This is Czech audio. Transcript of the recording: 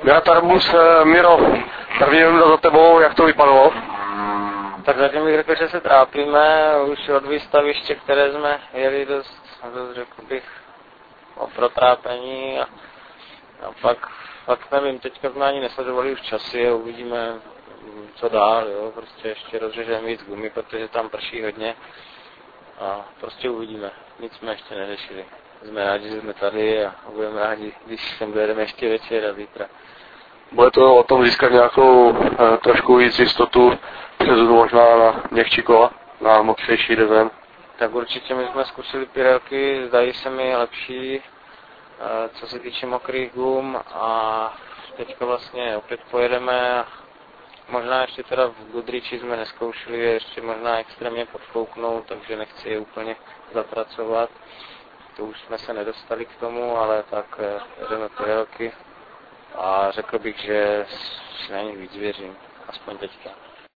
Mira Tarbus, Miro, první runda za tebou, jak to vypadalo? Tak zatím bych řekl, že se trápíme, už od výstaviště, které jsme jeli dost řekl bych, o protrápení a pak nevím, teďka jsme ani nesledovali už časy a uvidíme, co dál, jo, prostě ještě rozřežeme víc gumy, protože tam prší hodně a prostě uvidíme, nic jsme ještě neřešili. Jsme rádi, že jsme tady a budeme rádi, když sem dojedeme ještě večer a zítra. Bude to o tom získat nějakou trošku víc jistotu, přesudu možná na měkčí kola, na mokřejší dezen? Tak určitě my jsme zkusili Pirelky, zdají se mi lepší, co se týče mokrých gum a teďka vlastně opět pojedeme. Možná ještě teda v Goodrichi jsme neskoušeli je ještě možná extrémně podfouknout, takže nechci je úplně zapracovat. To už jsme se nedostali k tomu, ale tak jedeme Pirelky a řekl bych, že si na ně víc věřím, aspoň teďka.